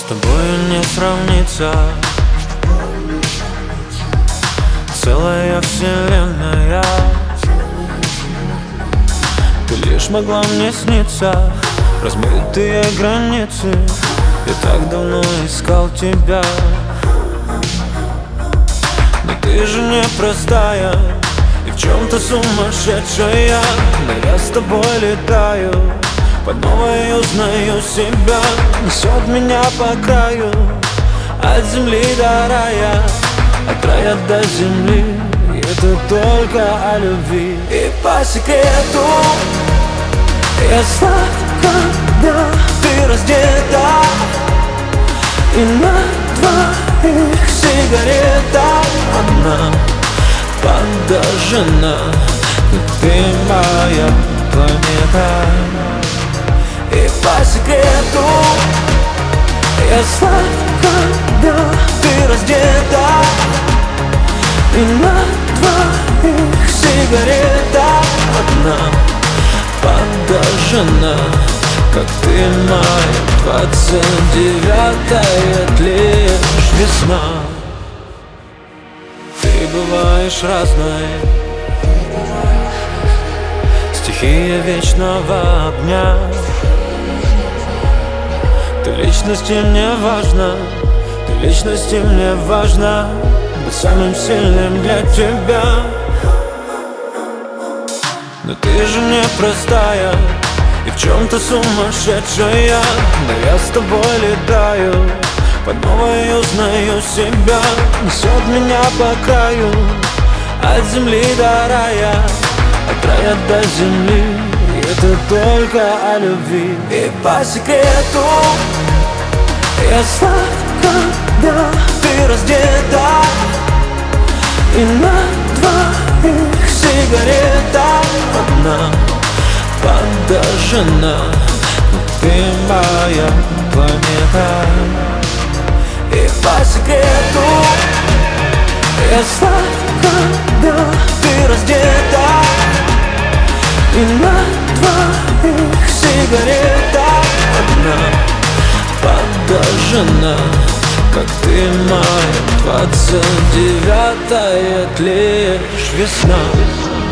тобой не сравнится целая вселенная. Ты лишь могла мне сниться, размытые границы. Я так давно искал тебя, но ты же непростая и в чем-то сумасшедшая. Но я с тобой летаю, под новой узнаю себя. Несет меня по краю, от земли до рая, от рая до земли. И это только о любви. И по секрету я слышу, когда ты раздета, и на твоих сигаретах одна подожжена. Ты моя планета. И по секрету я слышу, когда ты раздета, и на твоих сигаретах одна подожжена, как ты моя 29-я, лишь весна. Ты бываешь разной, стихия вечного огня. Ты личности мне важна, ты личности мне важна, быть самым сильным для тебя. Но ты же непростая и в чем-то сумасшедшая. Но я с тобой летаю, под новой узнаю себя. Несет меня по краю, от земли до рая, от рая до земли. И это только о любви. И по секрету я слышу, когда ты раздета, и на твоих сигаретах одна подожжена. Ты моя планета. И по секрету я слышу, когда ты раздета, и на твоих сигаретах одна подожжена, как ты моя 29-я, лишь весна.